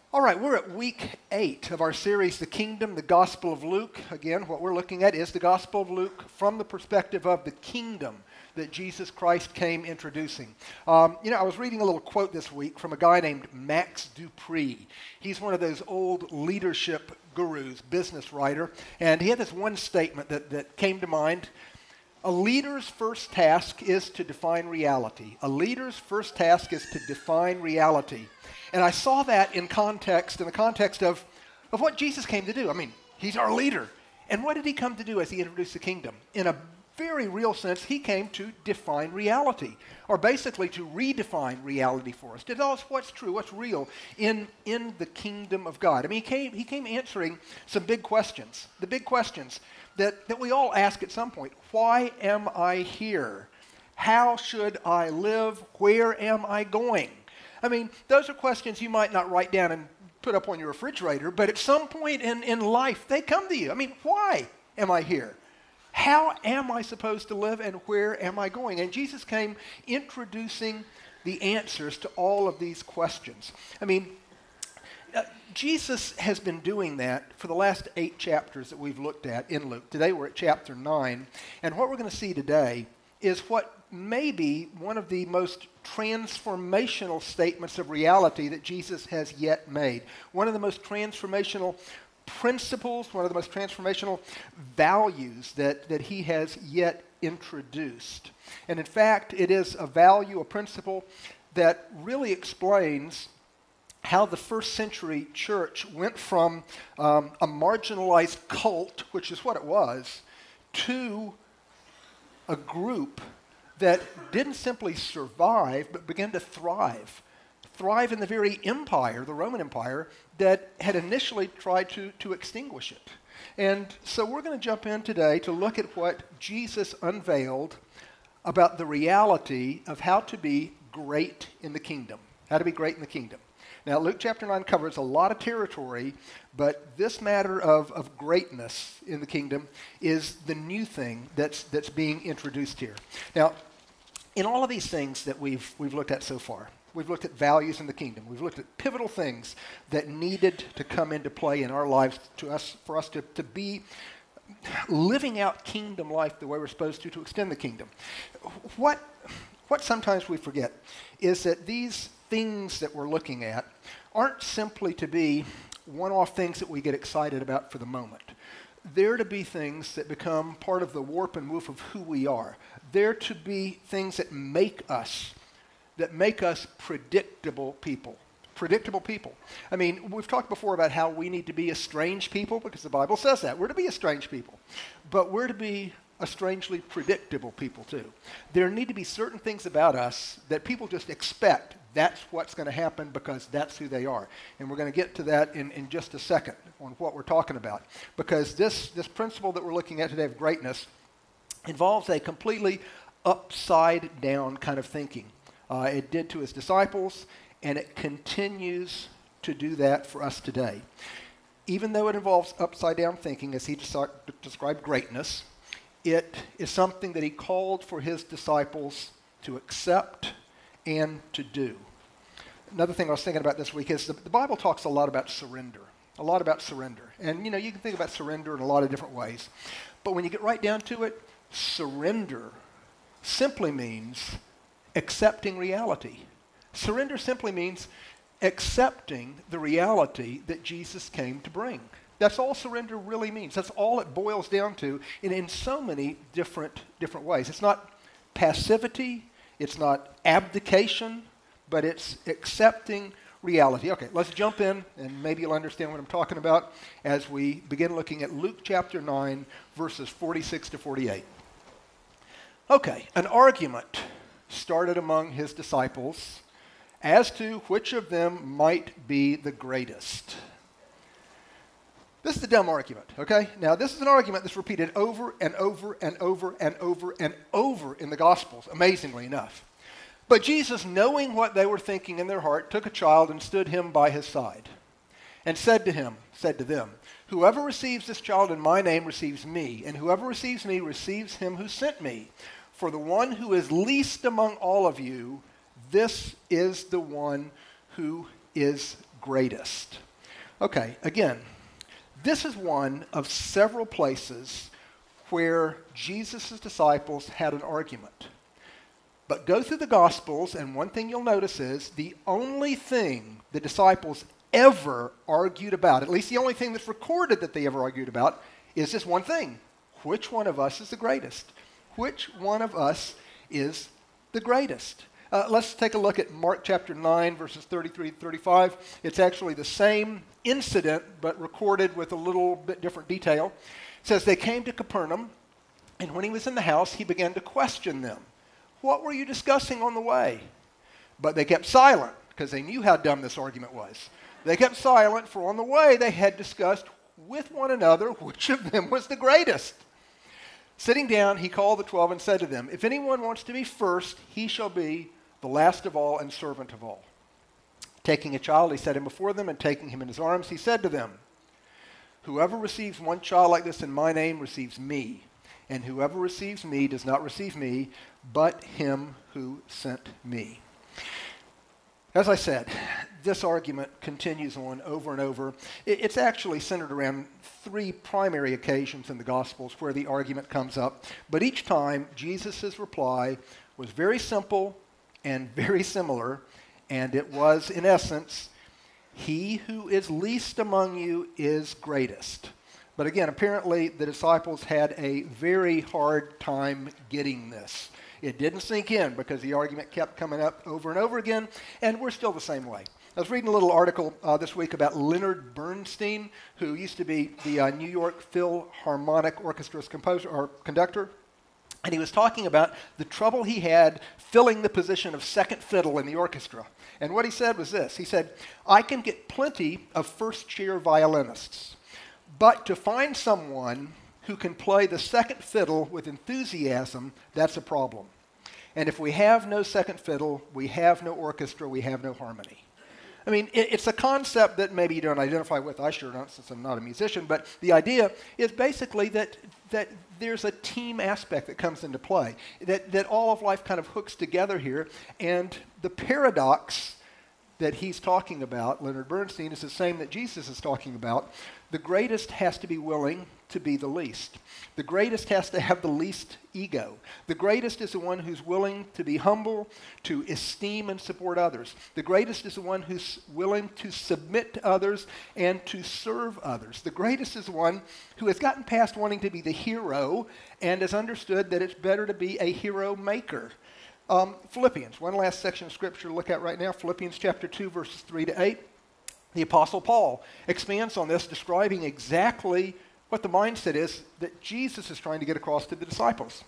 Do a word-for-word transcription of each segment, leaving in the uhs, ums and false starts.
All right, we're at week eight of our series, The Kingdom, the Gospel of Luke. Again, what we're looking at is the Gospel of Luke from the perspective of the kingdom that Jesus Christ came introducing. Um, you know, I was reading a little quote this week from a guy named Max Dupree. He's one of those old leadership gurus, business writer, and he had this one statement that, that came to mind. A leader's first task is to define reality. A leader's first task is to define reality. And I saw that in context, in the context of, of what Jesus came to do. I mean, he's our leader. And what did he come to do as he introduced the kingdom? In a very real sense, he came to define reality, or basically to redefine reality for us, to tell us what's true, what's real in, in the kingdom of God. I mean, he came, he came answering some big questions, the big questions that, that we all ask at some point. Why am I here? How should I live? Where am I going? I mean, those are questions you might not write down and put up on your refrigerator, but at some point in, in life, they come to you. I mean, why am I here? How am I supposed to live, and where am I going? And Jesus came introducing the answers to all of these questions. I mean, uh, Jesus has been doing that for the last eight chapters that we've looked at in Luke. Today we're at chapter nine, and what we're going to see today is what may be one of the most transformational statements of reality that Jesus has yet made. One of the most transformational principles, one of the most transformational values that, that he has yet introduced. And in fact, it is a value, a principle that really explains how the first century church went from um, a marginalized cult, which is what it was, to a group that didn't simply survive, but began to thrive. Thrive in the very empire, the Roman Empire, that had initially tried to, to extinguish it. And so we're going to jump in today to look at what Jesus unveiled about the reality of how to be great in the kingdom. How to be great in the kingdom. Now, Luke chapter nine covers a lot of territory, but this matter of, of greatness in the kingdom is the new thing that's, that's being introduced here. Now, in all of these things that we've, we've looked at so far, we've looked at values in the kingdom. We've looked at pivotal things that needed to come into play in our lives to us, for us to, to be living out kingdom life the way we're supposed to, to extend the kingdom. What, what sometimes we forget is that these things that we're looking at aren't simply to be one-off things that we get excited about for the moment. They're to be things that become part of the warp and woof of who we are. They're to be things that make us, that make us predictable people. Predictable people. I mean, we've talked before about how we need to be a strange people because the Bible says that. We're to be a strange people. But we're to be a strangely predictable people too. There need to be certain things about us that people just expect that's what's going to happen because that's who they are. And we're going to get to that in, in just a second on what we're talking about. Because this, this principle that we're looking at today of greatness involves a completely upside down kind of thinking. Uh, it did to his disciples, and it continues to do that for us today. Even though it involves upside down thinking, as he des- described greatness, it is something that he called for his disciples to accept and to do. Another thing I was thinking about this week is the, the Bible talks a lot about surrender, a lot about surrender. And, you know, you can think about surrender in a lot of different ways. But when you get right down to it, surrender simply means accepting reality. Surrender simply means accepting the reality that Jesus came to bring. That's all surrender really means. That's all it boils down to in, in so many different, different ways. It's not passivity. It's not abdication, but it's accepting reality. Okay, let's jump in, and maybe you'll understand what I'm talking about as we begin looking at Luke chapter nine, verses forty-six to forty-eight. Okay, an argument started among his disciples as to which of them might be the greatest. This is a dumb argument, okay? Now, this is an argument that's repeated over and over and over and over and over in the Gospels, amazingly enough. But Jesus, knowing what they were thinking in their heart, took a child and stood him by his side and said to him, said to them, "Whoever receives this child in my name receives me, and whoever receives me receives him who sent me. For the one who is least among all of you, this is the one who is greatest. Okay, again, this is one of several places where Jesus' disciples had an argument. But go through the Gospels, and one thing you'll notice is the only thing the disciples ever argued about, at least the only thing that's recorded that they ever argued about, is this one thing. Which one of us is the greatest? Which one of us is the greatest? Uh, let's take a look at Mark chapter nine, verses thirty-three to thirty-five. It's actually the same incident, but recorded with a little bit different detail. It says, they came to Capernaum, and when he was in the house, he began to question them. What were you discussing on the way? But they kept silent, because they knew how dumb this argument was. They kept silent, for on the way they had discussed with one another which of them was the greatest. Sitting down, he called the twelve and said to them, if anyone wants to be first, he shall be the last of all and servant of all. Taking a child, he set him before them, and taking him in his arms, he said to them, whoever receives one child like this in my name receives me, and whoever receives me does not receive me, but him who sent me. As I said, this argument continues on over and over. It's actually centered around three primary occasions in the Gospels where the argument comes up, but each time Jesus' reply was very simple and very similar, and it was, in essence, he who is least among you is greatest. But again, apparently the disciples had a very hard time getting this. It didn't sink in because the argument kept coming up over and over again, and we're still the same way. I was reading a little article uh, this week about Leonard Bernstein, who used to be the uh, New York Philharmonic Orchestra's composer or conductor, and he was talking about the trouble he had filling the position of second fiddle in the orchestra. And what he said was this. He said, I can get plenty of first-chair violinists, but to find someone who can play the second fiddle with enthusiasm, that's a problem. And if we have no second fiddle, we have no orchestra, we have no harmony. I mean, it, it's a concept that maybe you don't identify with. I sure don't, since I'm not a musician. But the idea is basically that that there's a team aspect that comes into play, that, that all of life kind of hooks together here. And the paradox that he's talking about, Leonard Bernstein, is the same that Jesus is talking about. The greatest has to be willing to be the least. The greatest has to have the least ego. The greatest is the one who's willing to be humble, to esteem and support others. The greatest is the one who's willing to submit to others and to serve others. The greatest is the one who has gotten past wanting to be the hero and has understood that it's better to be a hero maker. Um, Philippians, one last section of scripture to look at right now, Philippians chapter two, verses three to eight. The Apostle Paul expands on this, describing exactly what the mindset is that Jesus is trying to get across to the disciples.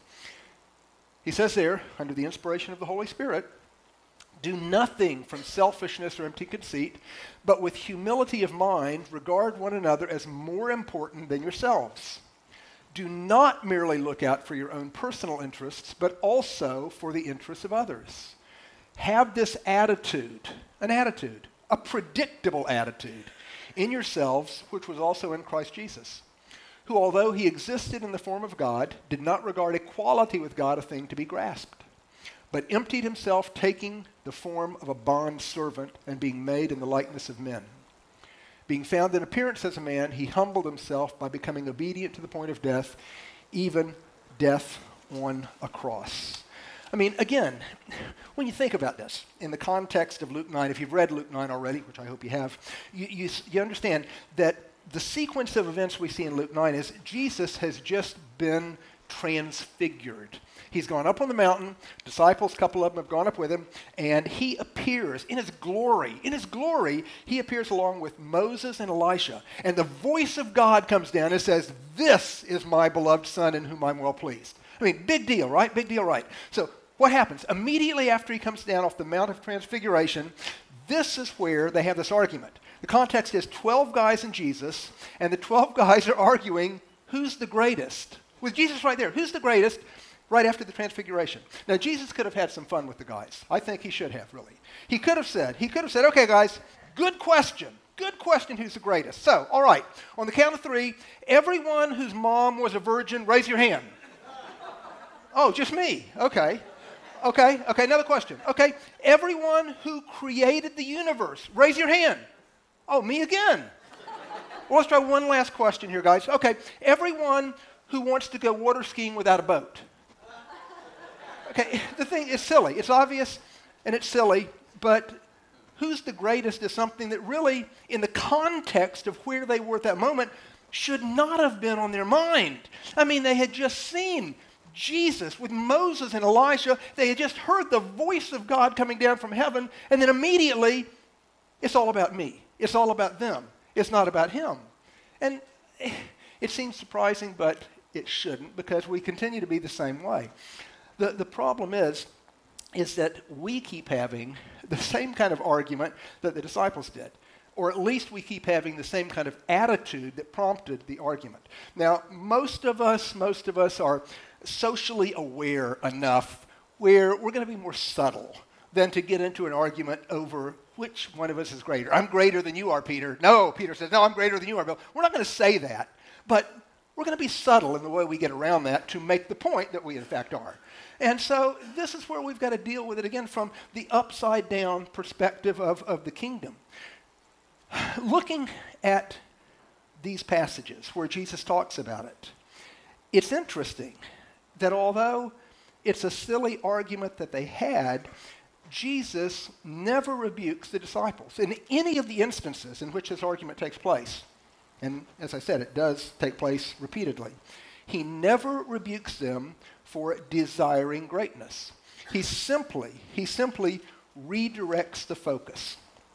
He says there, under the inspiration of the Holy Spirit, do nothing from selfishness or empty conceit, but with humility of mind regard one another as more important than yourselves. Do not merely look out for your own personal interests, but also for the interests of others. Have this attitude, an attitude, a predictable attitude in yourselves, which was also in Christ Jesus, who, although he existed in the form of God, did not regard equality with God a thing to be grasped, but emptied himself, taking the form of a bond servant and being made in the likeness of men. Being found in appearance as a man, he humbled himself by becoming obedient to the point of death, even death on a cross. I mean, again, when you think about this, in the context of Luke nine, if you've read Luke nine already, which I hope you have, you, you, you understand that the sequence of events we see in Luke nine is Jesus has just been transfigured. He's gone up on the mountain, disciples, a couple of them have gone up with him, and he appears in his glory. In his glory, he appears along with Moses and Elisha, and the voice of God comes down and says, this is my beloved son in whom I'm well pleased. I mean, big deal, right? Big deal, right? So what happens? Immediately after he comes down off the Mount of Transfiguration, this is where they have this argument. The context is twelve guys and Jesus, and the twelve guys are arguing who's the greatest. With Jesus right there, who's the greatest right after the Transfiguration? Now, Jesus could have had some fun with the guys. I think he should have, really. He could have said, he could have said, okay, guys, good question. Good question, who's the greatest? So, all right, on the count of three, everyone whose mom was a virgin, raise your hand. Oh, just me. Okay. Okay, okay, another question. Okay, everyone who created the universe, raise your hand. Oh, me again. Well, let's try one last question here, guys. Okay, everyone who wants to go water skiing without a boat. Okay, the thing is silly. It's obvious and it's silly, but who's the greatest is something that really, in the context of where they were at that moment, should not have been on their mind. I mean, they had just seen Jesus with Moses and Elijah. They had just heard the voice of God coming down from heaven, and then immediately, it's all about me. It's all about them. It's not about him. And it seems surprising, but it shouldn't, because we continue to be the same way. The, the problem is, is that we keep having the same kind of argument that the disciples did. Or at least we keep having the same kind of attitude that prompted the argument. Now, most of us, most of us are socially aware enough where we're going to be more subtle than to get into an argument over which one of us is greater. I'm greater than you are, Peter. No, Peter says, no, I'm greater than you are, Bill. We're not going to say that, but we're going to be subtle in the way we get around that to make the point that we in fact are. And so this is where we've got to deal with it again from the upside down perspective of, of the kingdom. Looking at these passages where Jesus talks about it, it's interesting that although it's a silly argument that they had, Jesus never rebukes the disciples in any of the instances in which this argument takes place. And as I said, it does take place repeatedly. He never rebukes them for desiring greatness. He simply, he simply redirects the focus.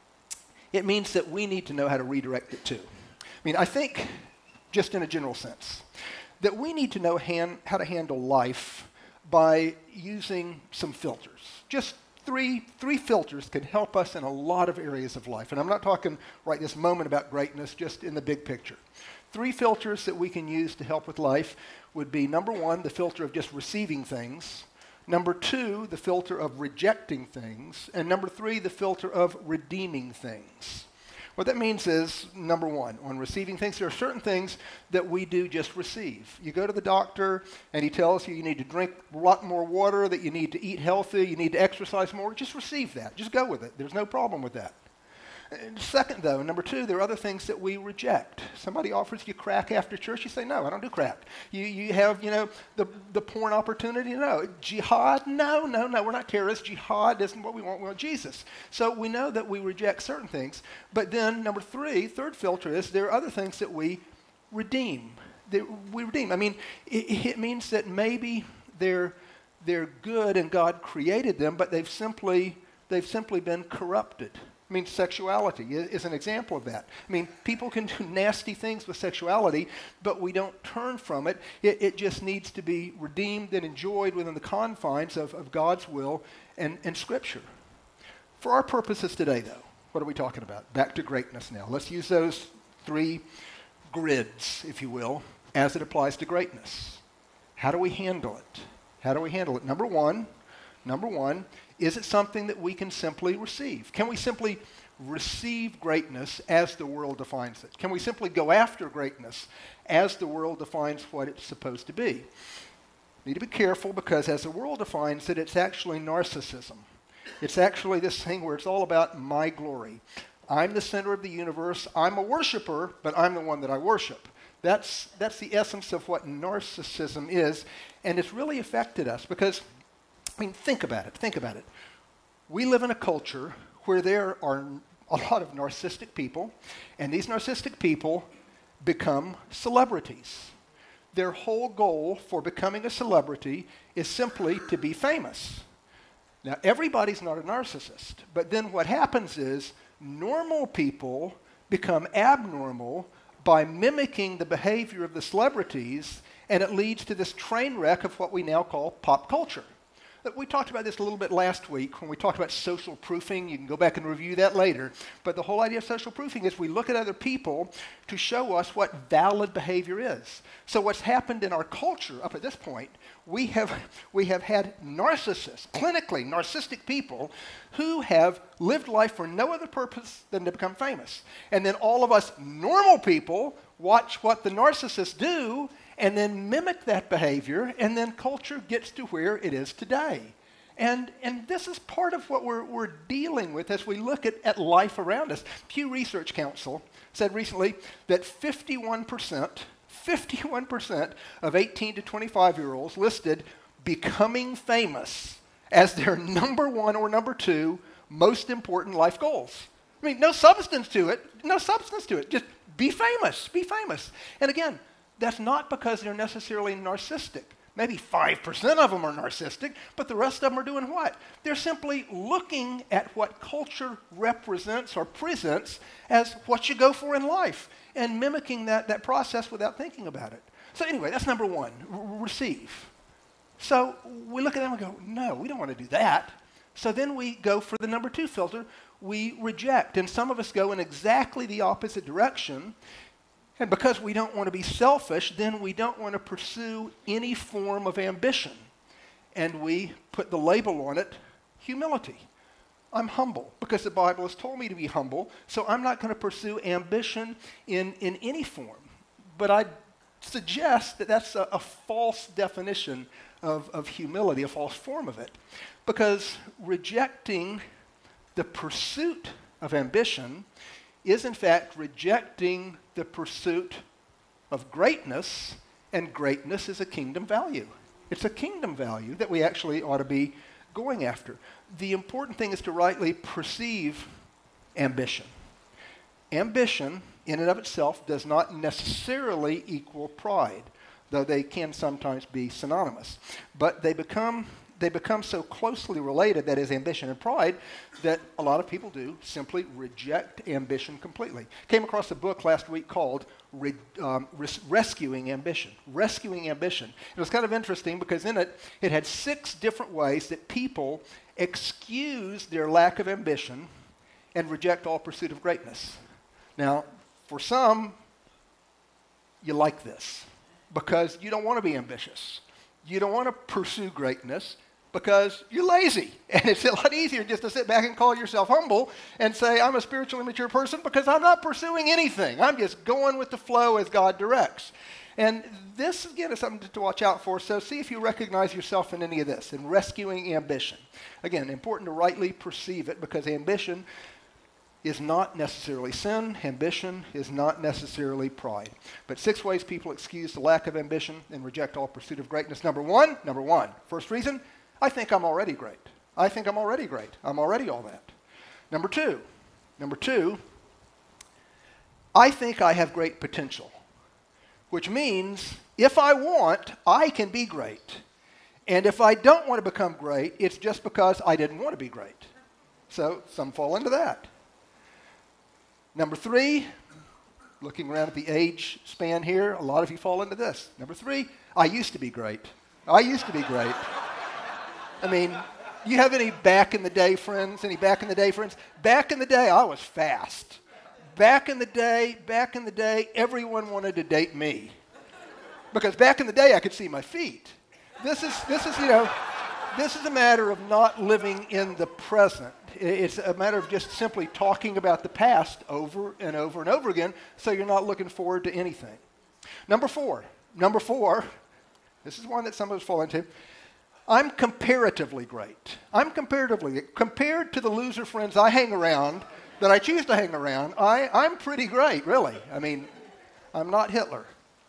It means that we need to know how to redirect it too. I mean, I think, just in a general sense, that we need to know hand, how to handle life by using some filters. Just three, three filters can help us in a lot of areas of life. And I'm not talking right this moment about greatness, just in the big picture. Three filters that we can use to help with life would be, number one, the filter of just receiving things. Number two, the filter of rejecting things. And number three, the filter of redeeming things. What that means is, number one, on receiving things, there are certain things that we do just receive. You go to the doctor and he tells you you need to drink a lot more water, that you need to eat healthy, you need to exercise more. Just receive that. Just go with it. There's no problem with that. And second, though, number two, there are other things that we reject. Somebody offers you crack after church, you say, no, I don't do crack. You you have, you know, the, the porn opportunity, no. Jihad, no, no, no, we're not terrorists. Jihad isn't what we want, we want Jesus. So we know that we reject certain things. But then, number three, third filter is there are other things that we redeem. That we redeem. I mean, it, it means that maybe they're, they're good and God created them, but they've simply, they've simply been corrupted. I mean, sexuality is an example of that. I mean, people can do nasty things with sexuality, but we don't turn from it. It, it just needs to be redeemed and enjoyed within the confines of, of God's will and, and Scripture. For our purposes today, though, what are we talking about? Back to greatness now. Let's use those three grids, if you will, as it applies to greatness. How do we handle it? How do we handle it? Number one, number one, is it something that we can simply receive? Can we simply receive greatness as the world defines it? Can we simply go after greatness as the world defines what it's supposed to be? We need to be careful because as the world defines it, it's actually narcissism. It's actually this thing where it's all about my glory. I'm the center of the universe. I'm a worshiper, but I'm the one that I worship. That's, that's the essence of what narcissism is, and it's really affected us because I mean, think about it. Think about it. We live in a culture where there are a lot of narcissistic people, and these narcissistic people become celebrities. Their whole goal for becoming a celebrity is simply to be famous. Now, everybody's not a narcissist, but then what happens is normal people become abnormal by mimicking the behavior of the celebrities, and it leads to this train wreck of what we now call pop culture. We talked about this a little bit last week when we talked about social proofing. You can go back and review that later. But the whole idea of social proofing is we look at other people to show us what valid behavior is. So what's happened in our culture up at this point, we have, we have had narcissists, clinically narcissistic people, who have lived life for no other purpose than to become famous. And then all of us normal people watch what the narcissists do and then mimic that behavior, and then culture gets to where it is today. And, and this is part of what we're, we're dealing with as we look at, at life around us. Pew Research Council said recently that fifty-one percent, fifty-one percent of eighteen to twenty-five-year-olds listed becoming famous as their number one or number two most important life goals. I mean, no substance to it, no substance to it. Just be famous, be famous. And again, that's not because they're necessarily narcissistic. Maybe five percent of them are narcissistic, but the rest of them are doing what? They're simply looking at what culture represents or presents as what you go for in life and mimicking that, that process without thinking about it. So anyway, that's number one, r- receive. So we look at them and go, no, we don't want to do that. So then we go for the number two filter, we reject. And some of us go in exactly the opposite direction. And because we don't want to be selfish, then we don't want to pursue any form of ambition. And we put the label on it, humility. I'm humble because the Bible has told me to be humble, so I'm not going to pursue ambition in, in any form. But I suggest that that's a, a false definition of, of humility, a false form of it. Because rejecting the pursuit of ambition is in fact rejecting the pursuit of greatness, and greatness is a kingdom value. It's a kingdom value that we actually ought to be going after. The important thing is to rightly perceive ambition. Ambition, in and of itself, does not necessarily equal pride, though they can sometimes be synonymous. But they become They become so closely related, that is ambition and pride, that a lot of people do simply reject ambition completely. Came across a book last week called Re, um, Res- Rescuing Ambition. Rescuing Ambition. It was kind of interesting because in it, it had six different ways that people excuse their lack of ambition and reject all pursuit of greatness. Now, for some, you like this because you don't want to be ambitious. You don't want to pursue greatness because you're lazy. And it's a lot easier just to sit back and call yourself humble and say, I'm a spiritually mature person because I'm not pursuing anything. I'm just going with the flow as God directs. And this, again, is something to watch out for. So see if you recognize yourself in any of this, in rescuing ambition. Again, important to rightly perceive it because ambition is not necessarily sin. Ambition is not necessarily pride. But six ways people excuse the lack of ambition and reject all pursuit of greatness. Number one, number one, first reason, I think I'm already great. I think I'm already great. I'm already all that. Number two, number two, I think I have great potential, which means if I want, I can be great. And if I don't want to become great, it's just because I didn't want to be great. So some fall into that. Number three, looking around at the age span here, a lot of you fall into this. Number three, I used to be great. I used to be great. I mean, you have any back in the day friends? Any back in the day friends? Back in the day, I was fast. Back in the day, back in the day, everyone wanted to date me. Because back in the day, I could see my feet. This is, this is, you know, this is a matter of not living in the present. It's a matter of just simply talking about the past over and over and over again, so you're not looking forward to anything. Number four. Number four, this is one that some of us fall into. I'm comparatively great. I'm comparatively, compared to the loser friends I hang around, that I choose to hang around, I, I'm pretty great, really. I mean, I'm not Hitler.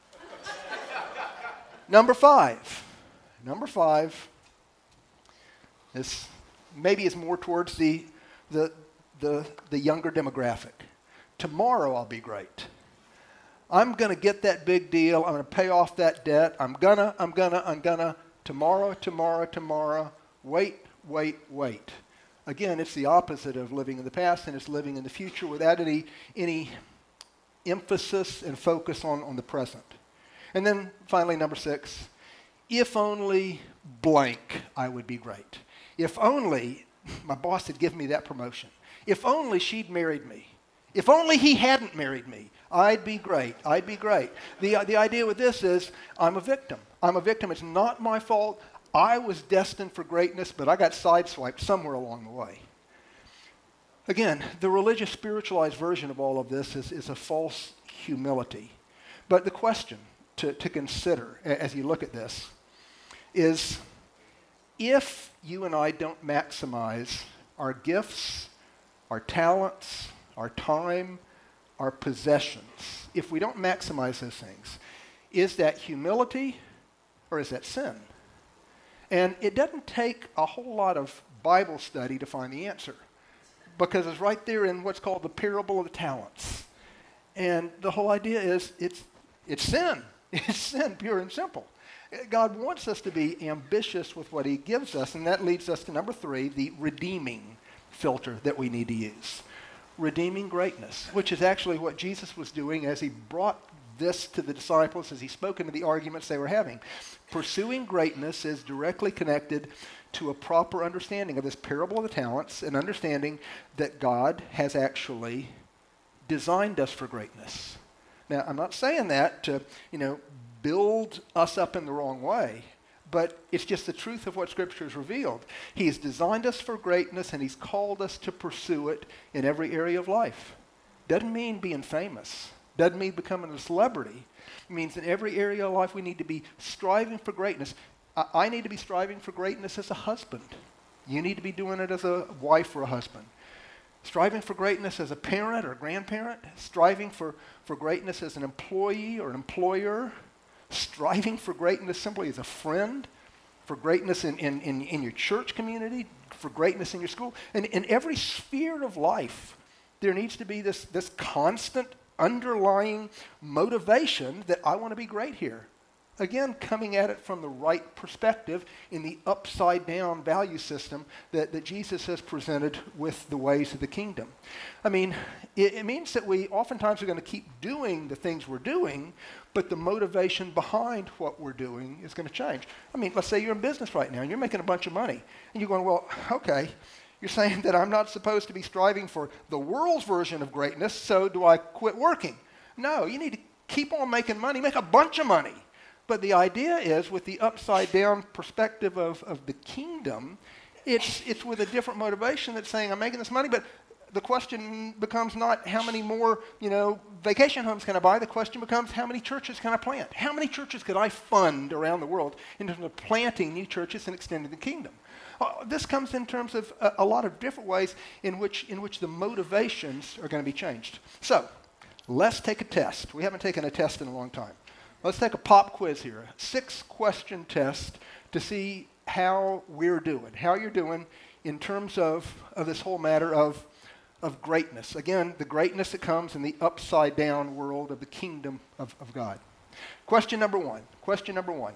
Number five. Number five. This maybe is more towards the, the, the, the younger demographic. Tomorrow I'll be great. I'm going to get that big deal. I'm going to pay off that debt. I'm going to, I'm going to, I'm going to. Tomorrow, tomorrow, tomorrow. Wait, wait, wait. Again, it's the opposite of living in the past, and it's living in the future without any, any emphasis and focus on, on the present. And then finally, number six, if only blank, I would be great. If only my boss had given me that promotion. If only she'd married me. If only he hadn't married me, I'd be great. I'd be great. The, the idea with this is I'm a victim. I'm a victim. It's not my fault. I was destined for greatness, but I got sideswiped somewhere along the way. Again, the religious spiritualized version of all of this is, is a false humility. But the question to, to consider as you look at this is, if you and I don't maximize our gifts, our talents, our time, our possessions, if we don't maximize those things, is that humility or is that sin? And it doesn't take a whole lot of Bible study to find the answer, because it's right there in what's called the parable of the talents. And the whole idea is it's, it's sin. It's sin, pure and simple. God wants us to be ambitious with what he gives us, and that leads us to number three, the redeeming filter that we need to use. Redeeming greatness, which is actually what Jesus was doing as he brought this to the disciples, as he spoke into the arguments they were having. Pursuing greatness is directly connected to a proper understanding of this parable of the talents, and understanding that God has actually designed us for greatness. Now, I'm not saying that to, you know, build us up in the wrong way, but it's just the truth of what Scripture has revealed. He has designed us for greatness, and he's called us to pursue it in every area of life. Doesn't mean being famous. Doesn't mean becoming a celebrity. It means in every area of life we need to be striving for greatness. I, I need to be striving for greatness as a husband. You need to be doing it as a wife or a husband. Striving for greatness as a parent or a grandparent. Striving for, for greatness as an employee or an employer. Striving for greatness simply as a friend. For greatness in, in, in, in your church community. For greatness in your school. And in every sphere of life, there needs to be this, this constant underlying motivation that I want to be great here. Again, coming at it from the right perspective in the upside down value system that, that Jesus has presented with the ways of the kingdom. I mean, it, it means that we oftentimes are going to keep doing the things we're doing, but the motivation behind what we're doing is going to change. I mean, let's say you're in business right now and you're making a bunch of money, and you're going, well, okay, you're saying that I'm not supposed to be striving for the world's version of greatness, so do I quit working? No, you need to keep on making money, make a bunch of money. But the idea is, with the upside-down perspective of, of the kingdom, it's, it's with a different motivation that's saying, I'm making this money, but the question becomes not how many more, you know, vacation homes can I buy? The question becomes, how many churches can I plant? How many churches could I fund around the world in terms of planting new churches and extending the kingdom? Uh, this comes in terms of a, a lot of different ways in which, in which the motivations are going to be changed. So, let's take a test. We haven't taken a test in a long time. Let's take a pop quiz here, a six-question test to see how we're doing, how you're doing in terms of, of this whole matter of, of greatness. Again, the greatness that comes in the upside-down world of the kingdom of, of God. Question number one. Question number one.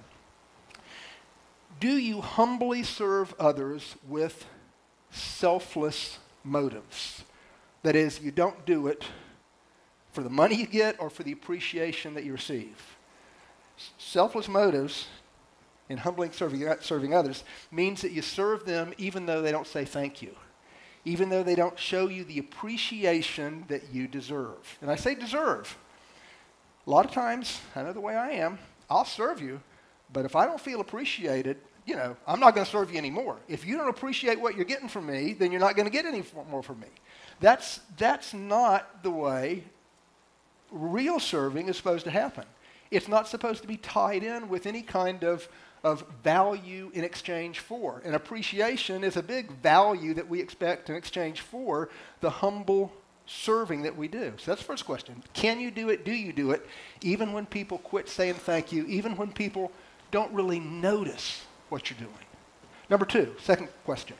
Do you humbly serve others with selfless motives? That is, you don't do it for the money you get or for the appreciation that you receive. Selfless motives in humbling serving, serving others means that you serve them even though they don't say thank you, even though they don't show you the appreciation that you deserve. And I say deserve. A lot of times, I know the way I am, I'll serve you, but if I don't feel appreciated, you know, I'm not going to serve you anymore. If you don't appreciate what you're getting from me, then you're not going to get any more from me. That's, that's not the way real serving is supposed to happen. It's not supposed to be tied in with any kind of, of value in exchange for. And appreciation is a big value that we expect in exchange for the humble serving that we do. So that's the first question. Can you do it? Do you do it? Even when people quit saying thank you, even when people don't really notice what you're doing. Number two, second question.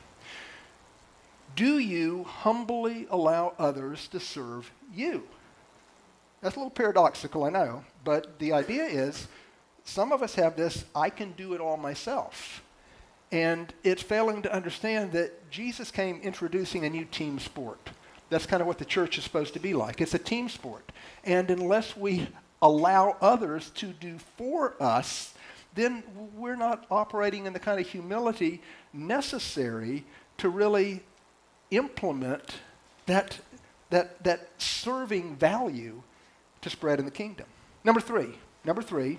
Do you humbly allow others to serve you? That's a little paradoxical, I know, but the idea is some of us have this, I can do it all myself. And it's failing to understand that Jesus came introducing a new team sport. That's kind of what the church is supposed to be like. It's a team sport. And unless we allow others to do for us, then we're not operating in the kind of humility necessary to really implement that, that, that serving value to spread in the kingdom. Number three, number three,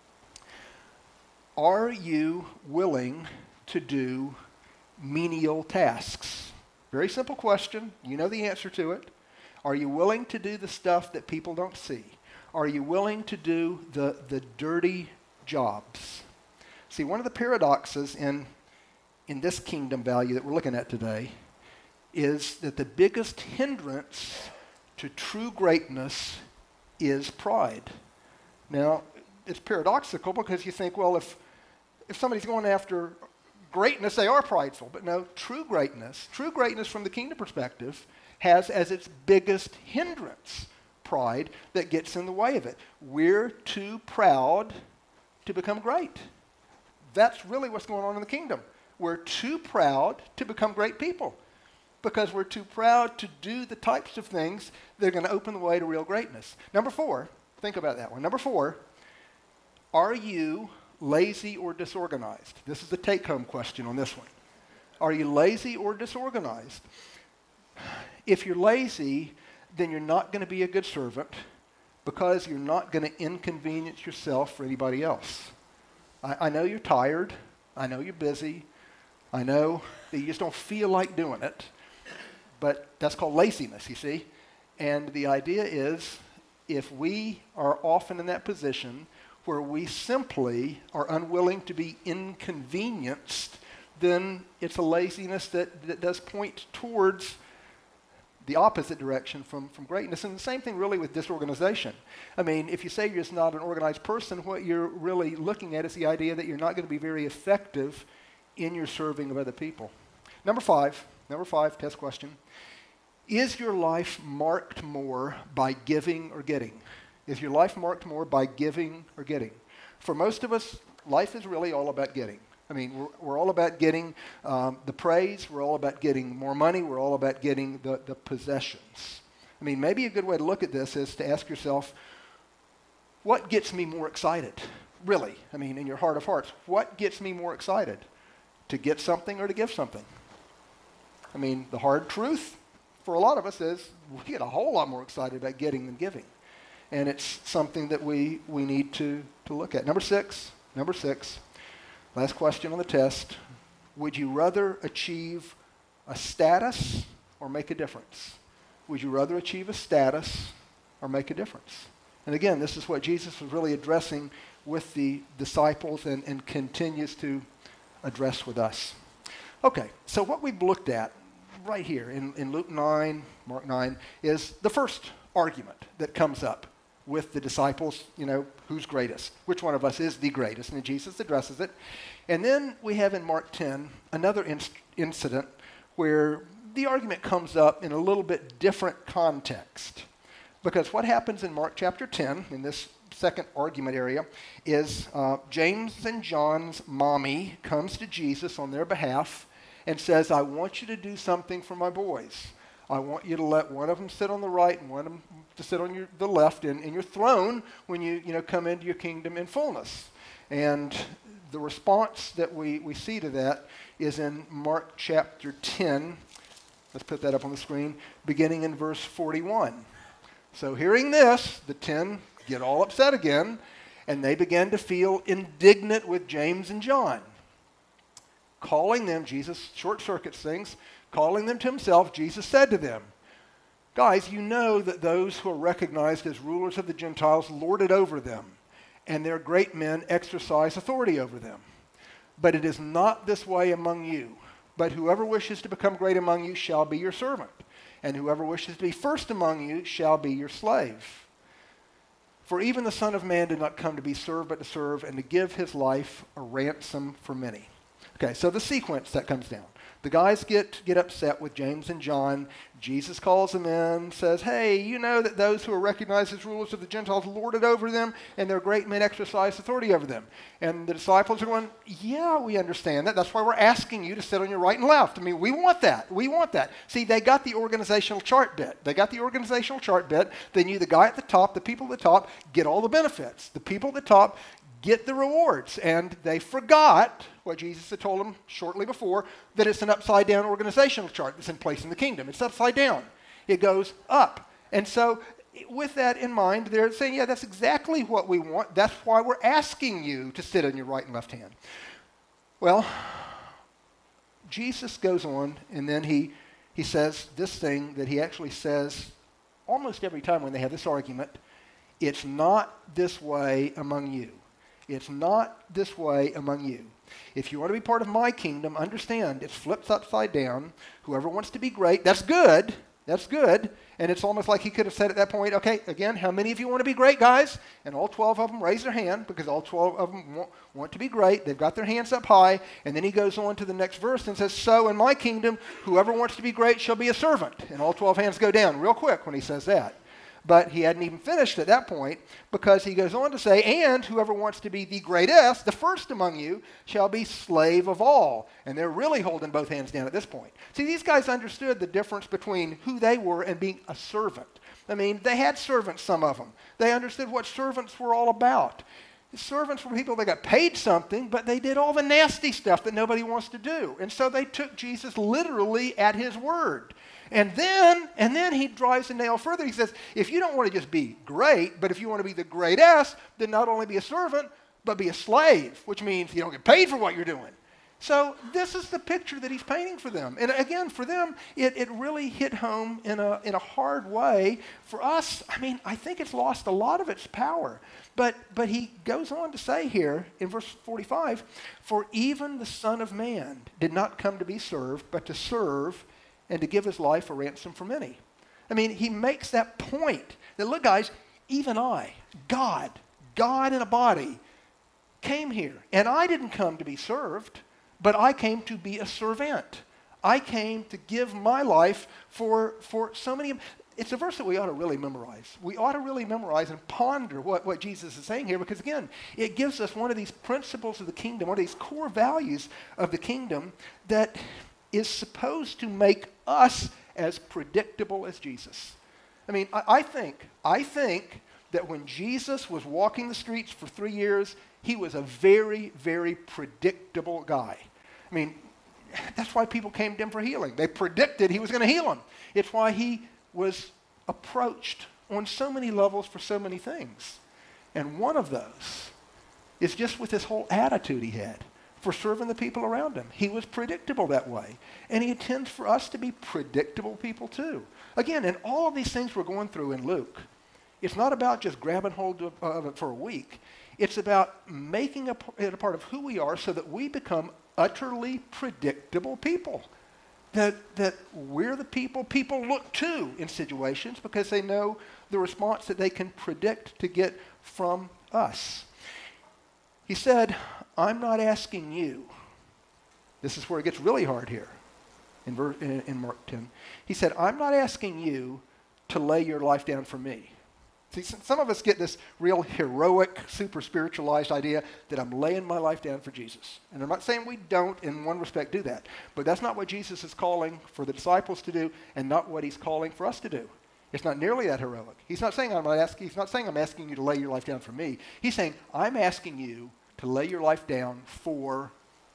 are you willing to do menial tasks? Very simple question. You know the answer to it. Are you willing to do the stuff that people don't see? Are you willing to do the, the dirty jobs? See, one of the paradoxes in, in this kingdom value that we're looking at today is that the biggest hindrance to true greatness is pride. Now, it's paradoxical because you think, well, if if somebody's going after greatness, they are prideful. But no, true greatness, true greatness from the kingdom perspective has as its biggest hindrance pride that gets in the way of it. We're too proud to become great. That's really what's going on in the kingdom. We're too proud to become great people because we're too proud to do the types of things that are going to open the way to real greatness. Number four, think about that one. Number four, are you lazy or disorganized? This is the take-home question on this one. Are you lazy or disorganized? If you're lazy, then you're not going to be a good servant because you're not going to inconvenience yourself for anybody else. I, I know you're tired. I know you're busy. I know that you just don't feel like doing it. But that's called laziness, you see. And the idea is if we are often in that position where we simply are unwilling to be inconvenienced, then it's a laziness that, that does point towards the opposite direction from, from greatness. And the same thing really with disorganization. I mean, if you say you're just not an organized person, what you're really looking at is the idea that you're not going to be very effective in your serving of other people. Number five, number five, test question. Is your life marked more by giving or getting? Is your life marked more by giving or getting? For most of us, life is really all about getting. I mean, we're, we're all about getting um, the praise. We're all about getting more money. We're all about getting the, the possessions. I mean, maybe a good way to look at this is to ask yourself, what gets me more excited? Really, I mean, in your heart of hearts, what gets me more excited? To get something or to give something? I mean, the hard truth for a lot of us is we get a whole lot more excited about getting than giving. And it's something that we, we need to, to look at. Number six, number six, last question on the test. Would you rather achieve a status or make a difference? Would you rather achieve a status or make a difference? And again, this is what Jesus was really addressing with the disciples and, and continues to address with us. Okay, so what we've looked at right here in, in Luke nine, Mark nine, is the first argument that comes up with the disciples, you know, who's greatest? Which one of us is the greatest? And Jesus addresses it. And then we have in Mark ten another inc- incident where the argument comes up in a little bit different context. Because what happens in Mark chapter ten, in this second argument area, is uh, James and John's mommy comes to Jesus on their behalf and says, I want you to do something for my boys. I want you to let one of them sit on the right and one of them to sit on your, the left in, in your throne when you, you know, come into your kingdom in fullness. And the response that we, we see to that is in Mark chapter ten. Let's put that up on the screen, beginning in verse forty-one. So hearing this, the ten get all upset again, and they begin to feel indignant with James and John. Calling them, Jesus short circuits things, calling them to himself, Jesus said to them, guys, you know that those who are recognized as rulers of the Gentiles lord it over them, and their great men exercise authority over them. But it is not this way among you. But whoever wishes to become great among you shall be your servant, and whoever wishes to be first among you shall be your slave. For even the Son of Man did not come to be served, but to serve, and to give his life a ransom for many. Okay, so the sequence that comes down. The guys get, get upset with James and John. Jesus calls them in, says, hey, you know that those who are recognized as rulers of the Gentiles lord it over them, and their great men exercise authority over them. And the disciples are going, yeah, we understand that. That's why we're asking you to sit on your right and left. I mean, we want that. We want that. See, they got the organizational chart bit. They got the organizational chart bit. They knew the guy at the top, the people at the top, get all the benefits. The people at the top get the rewards. And they forgot what Jesus had told them shortly before, that it's an upside-down organizational chart that's in place in the kingdom. It's upside down. It goes up. And so with that in mind, they're saying, yeah, that's exactly what we want. That's why we're asking you to sit on your right and left hand. Well, Jesus goes on, and then he, he says this thing that he actually says almost every time when they have this argument. It's not this way among you. It's not this way among you. If you want to be part of my kingdom, understand it's flipped upside down. Whoever wants to be great, that's good. That's good. And it's almost like he could have said at that point, okay, again, how many of you want to be great, guys? And all twelve of them raise their hand because all twelve of them want, want to be great. They've got their hands up high. And then he goes on to the next verse and says, so in my kingdom, whoever wants to be great shall be a servant. And all twelve hands go down real quick when he says that. But he hadn't even finished at that point because he goes on to say, and whoever wants to be the greatest, the first among you, shall be slave of all. And they're really holding both hands down at this point. See, these guys understood the difference between who they were and being a servant. I mean, they had servants, some of them. They understood what servants were all about. Servants were people that got paid something, but they did all the nasty stuff that nobody wants to do. And so they took Jesus literally at his word. And then, and then he drives the nail further. He says, if you don't want to just be great, but if you want to be the greatest, then not only be a servant, but be a slave, which means you don't get paid for what you're doing. So this is the picture that he's painting for them. And again, for them, it, it really hit home in a, in a hard way. For us, I mean, I think it's lost a lot of its power. But, but he goes on to say here in verse forty-five, for even the Son of Man did not come to be served, but to serve and to give his life a ransom for many. I mean, he makes that point that, look, guys, even I, God, God in a body, came here. And I didn't come to be served, but I came to be a servant. I came to give my life for, for so many. It's a verse that we ought to really memorize. We ought to really memorize and ponder what, what Jesus is saying here because, again, it gives us one of these principles of the kingdom, one of these core values of the kingdom that is supposed to make us as predictable as Jesus. I mean, I, I think, I think that when Jesus was walking the streets for three years, he was a very, very predictable guy. I mean, that's why people came to him for healing. They predicted he was going to heal them. It's why he was approached on so many levels for so many things. And one of those is just with this whole attitude he had for serving the people around him. He was predictable that way. And he intends for us to be predictable people too. Again, in all of these things we're going through in Luke, it's not about just grabbing hold of, of it for a week. It's about making it a part of who we are so that we become utterly predictable people. That, that we're the people people look to in situations because they know the response that they can predict to get from us. He said, I'm not asking you. This is where it gets really hard here in, ver- in, in Mark ten. He said, I'm not asking you to lay your life down for me. See, some of us get this real heroic, super spiritualized idea that I'm laying my life down for Jesus. And I'm not saying we don't, in one respect, do that. But that's not what Jesus is calling for the disciples to do and not what he's calling for us to do. It's not nearly that heroic. He's not saying I'm not asking, he's not saying I'm asking you to lay your life down for me. He's saying I'm asking you to lay your life down for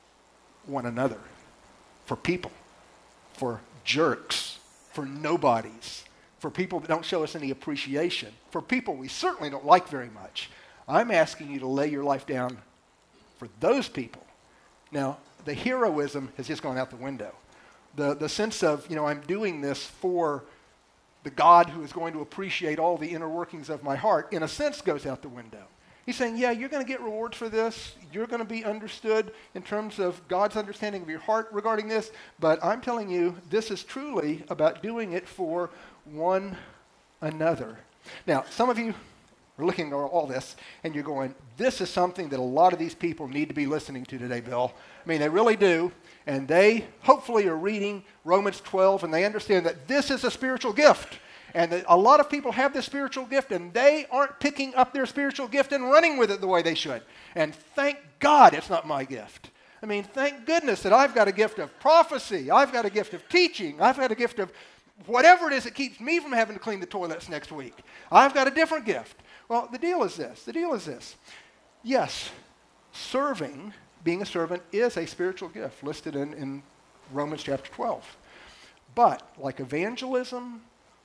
one another, for people, for jerks, for nobodies, for people that don't show us any appreciation, for people we certainly don't like very much. I'm asking you to lay your life down for those people. Now, the heroism has just gone out the window. The, the sense of, you know, I'm doing this for the God who is going to appreciate all the inner workings of my heart, in a sense, goes out the window. He's saying, yeah, you're going to get rewards for this. You're going to be understood in terms of God's understanding of your heart regarding this. But I'm telling you, this is truly about doing it for one another. Now, some of you are looking at all this, and you're going, this is something that a lot of these people need to be listening to today, Bill. I mean, they really do. And they hopefully are reading Romans twelve, and they understand that this is a spiritual gift. And that a lot of people have this spiritual gift, and they aren't picking up their spiritual gift and running with it the way they should. And thank God it's not my gift. I mean, thank goodness that I've got a gift of prophecy. I've got a gift of teaching. I've got a gift of whatever it is that keeps me from having to clean the toilets next week. I've got a different gift. Well, the deal is this. The deal is this. Yes, serving, being a servant, is a spiritual gift listed in, in Romans chapter twelve. But like evangelism,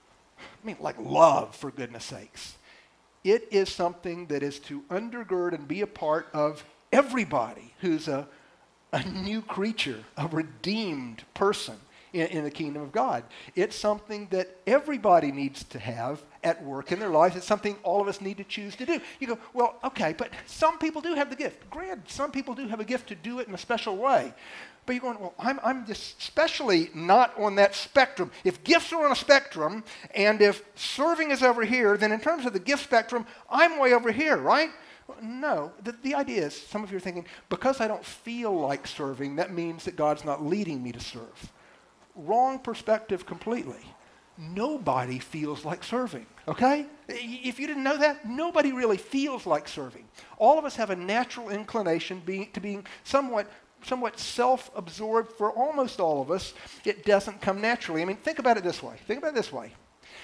I mean, like love, for goodness sakes, it is something that is to undergird and be a part of everybody who's a, a new creature, a redeemed person in, in the kingdom of God. It's something that everybody needs to have at work in their lives. It's something all of us need to choose to do. You go, well, okay, but some people do have the gift. Granted, some people do have a gift to do it in a special way. But you're going, well, I'm, I'm just especially not on that spectrum. If gifts are on a spectrum, and if serving is over here, then in terms of the gift spectrum, I'm way over here, right? Well, no. The, the idea is, some of you are thinking, because I don't feel like serving, that means that God's not leading me to serve. Wrong perspective completely. Nobody feels like serving, okay? If you didn't know that, nobody really feels like serving. All of us have a natural inclination being, to being somewhat somewhat self-absorbed. For almost all of us, it doesn't come naturally. I mean, think about it this way. Think about it this way.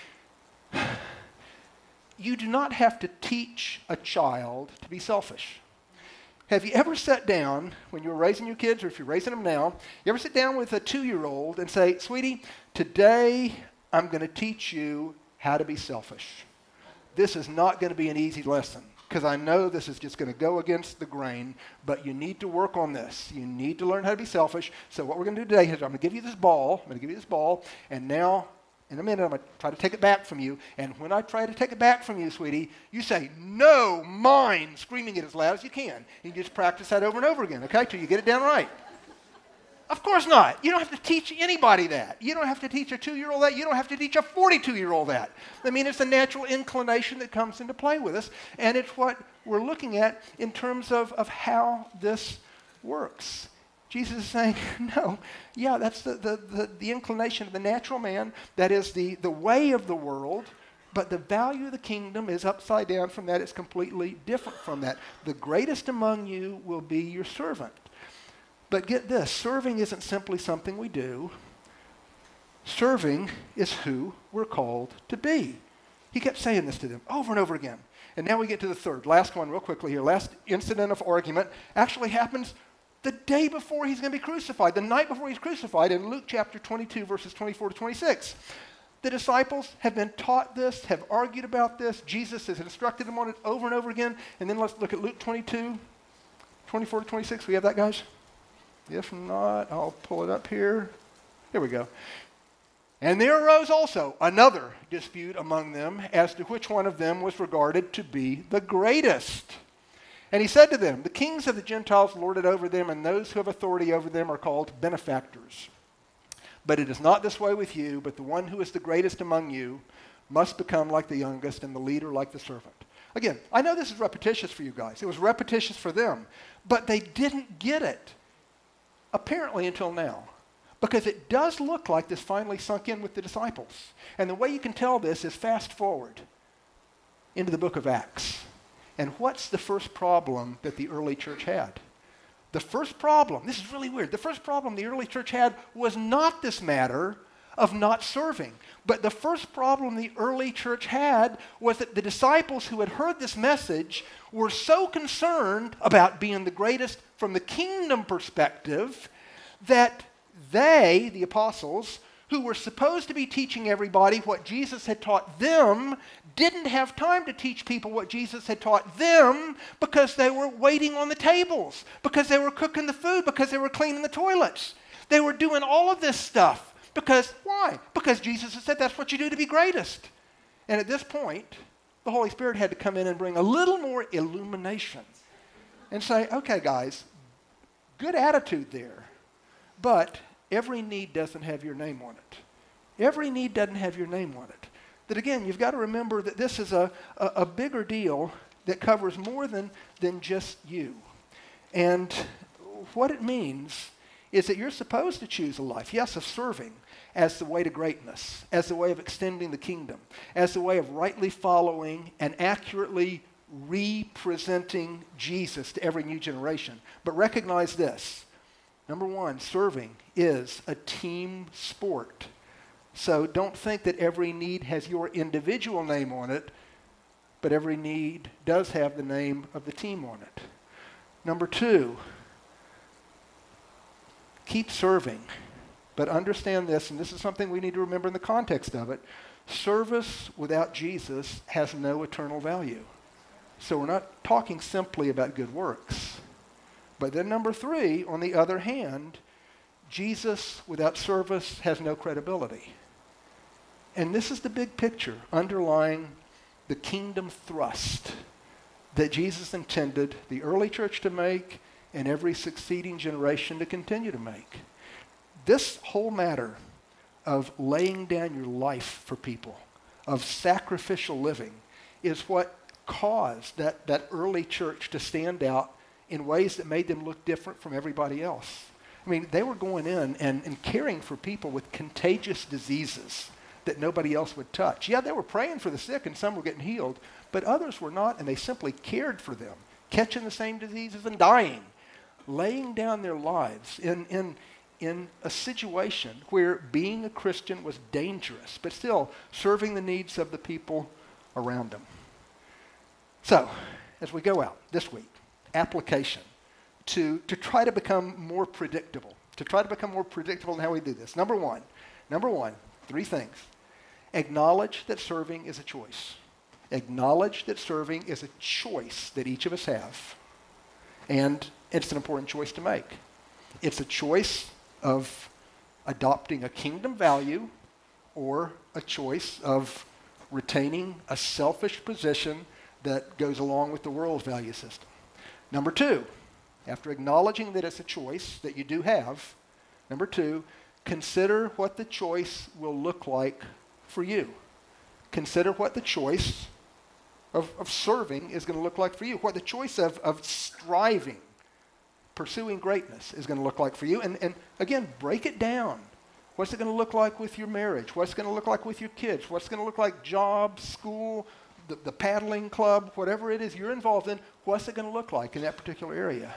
You do not have to teach a child to be selfish. Have you ever sat down when you were raising your kids, or if you're raising them now, you ever sit down with a two-year-old and say, sweetie, today I'm going to teach you how to be selfish. This is not going to be an easy lesson, because I know this is just going to go against the grain, but you need to work on this. You need to learn how to be selfish. So what we're going to do today is I'm going to give you this ball. I'm going to give you this ball, and now, in a minute, I'm going to try to take it back from you. And when I try to take it back from you, sweetie, you say, no, mine, screaming it as loud as you can. And you just practice that over and over again, okay, till you get it down right. Of course not. You don't have to teach anybody that. You don't have to teach a two-year-old that. You don't have to teach a forty-two-year-old that. I mean, it's a natural inclination that comes into play with us, and it's what we're looking at in terms of, of how this works. Jesus is saying, no, yeah, that's the, the, the, the inclination of the natural man. That is the, the way of the world, but the value of the kingdom is upside down from that. It's completely different from that. The greatest among you will be your servant. But get this, serving isn't simply something we do. Serving is who we're called to be. He kept saying this to them over and over again. And now we get to the third, last one real quickly here. Last incident of argument actually happens the day before he's going to be crucified, the night before he's crucified, in Luke chapter twenty-two, verses twenty-four to twenty-six. The disciples have been taught this, have argued about this. Jesus has instructed them on it over and over again. And then let's look at Luke twenty-two, twenty-four to twenty-six. We have that, guys? If not, I'll pull it up here. Here we go. And there arose also another dispute among them as to which one of them was regarded to be the greatest. And he said to them, the kings of the Gentiles lord it over them, and those who have authority over them are called benefactors. But it is not this way with you, but the one who is the greatest among you must become like the youngest, and the leader like the servant. Again, I know this is repetitious for you guys. It was repetitious for them, but they didn't get it. Apparently until now, because it does look like this finally sunk in with the disciples. And the way you can tell this is fast forward into the book of Acts. And what's the first problem that the early church had? The first problem, this is really weird, the first problem the early church had was not this matter of not serving. But the first problem the early church had was that the disciples who had heard this message were so concerned about being the greatest from the kingdom perspective that they, the apostles, who were supposed to be teaching everybody what Jesus had taught them, didn't have time to teach people what Jesus had taught them because they were waiting on the tables, because they were cooking the food, because they were cleaning the toilets. They were doing all of this stuff. Because, why? Because Jesus had said that's what you do to be greatest. And at this point, the Holy Spirit had to come in and bring a little more illumination and say, okay, guys, good attitude there, but every need doesn't have your name on it. Every need doesn't have your name on it. That again, you've got to remember that this is a, a, a bigger deal that covers more than, than just you. And what it means is that you're supposed to choose a life, yes, of serving as the way to greatness, as the way of extending the kingdom, as the way of rightly following and accurately representing Jesus to every new generation. But recognize this. Number one, serving is a team sport. So don't think that every need has your individual name on it, but every need does have the name of the team on it. Number two, keep serving, but understand this, and this is something we need to remember in the context of it. Service without Jesus has no eternal value. So we're not talking simply about good works. But then number three, on the other hand, Jesus without service has no credibility. And this is the big picture underlying the kingdom thrust that Jesus intended the early church to make and every succeeding generation to continue to make. This whole matter of laying down your life for people, of sacrificial living, is what caused that, that early church to stand out in ways that made them look different from everybody else. I mean, they were going in and, and caring for people with contagious diseases that nobody else would touch. Yeah, they were praying for the sick and some were getting healed, but others were not, and they simply cared for them, catching the same diseases and dying, laying down their lives in, in, in a situation where being a Christian was dangerous, but still serving the needs of the people around them. So, as we go out this week, application to, to try to become more predictable, to try to become more predictable in how we do this. Number one, number one, three things. Acknowledge that serving is a choice. Acknowledge that serving is a choice that each of us have. And it's an important choice to make. It's a choice of adopting a kingdom value or a choice of retaining a selfish position that goes along with the world's value system. Number two, after acknowledging that it's a choice that you do have, number two, consider what the choice will look like for you. Consider what the choice of, of serving is going to look like for you, what the choice of, of striving, pursuing greatness is going to look like for you. And, and again, break it down. What's it going to look like with your marriage? What's it going to look like with your kids? What's it going to look like job, school, the, the paddling club, whatever it is you're involved in, what's it going to look like in that particular area?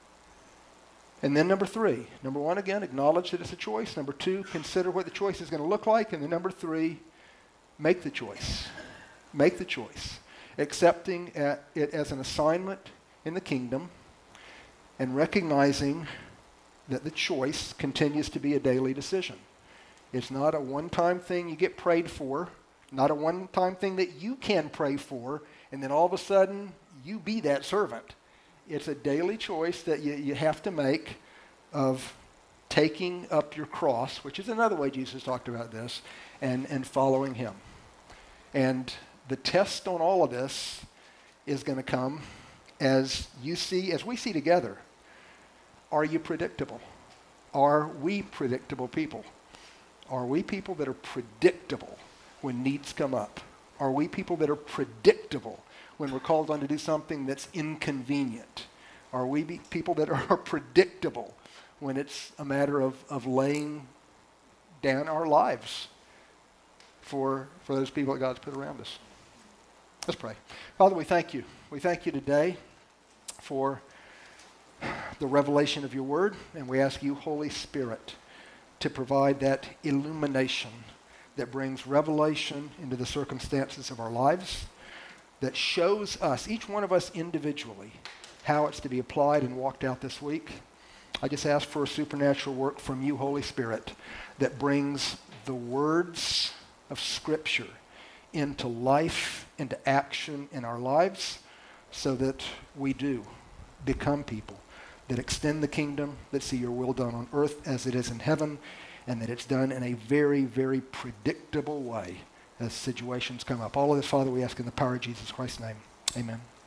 And then number three, number one, again, acknowledge that it's a choice. Number two, consider what the choice is going to look like. And then number three, make the choice. Make the choice. Accepting it as an assignment in the kingdom and recognizing that the choice continues to be a daily decision. It's not a one-time thing you get prayed for, not a one-time thing that you can pray for, and then all of a sudden you be that servant. It's a daily choice that you, you have to make of taking up your cross, which is another way Jesus talked about this, and, and following him. And the test on all of this is going to come as you see, as we see together. Are you predictable? Are we predictable people? Are we people that are predictable when needs come up? Are we people that are predictable when we're called on to do something that's inconvenient? Are we be people that are predictable when it's a matter of, of laying down our lives for, for those people that God's put around us? Let's pray. Father, we thank you. We thank you today for the revelation of your word, and we ask you, Holy Spirit, to provide that illumination that brings revelation into the circumstances of our lives, that shows us, each one of us individually, how it's to be applied and walked out this week. I just ask for a supernatural work from you, Holy Spirit, that brings the words of Scripture into life, into action in our lives, so that we do become people that extend the kingdom, that see your will done on earth as it is in heaven, and that it's done in a very, very predictable way as situations come up. All of this, Father, we ask in the power of Jesus Christ's name. Amen.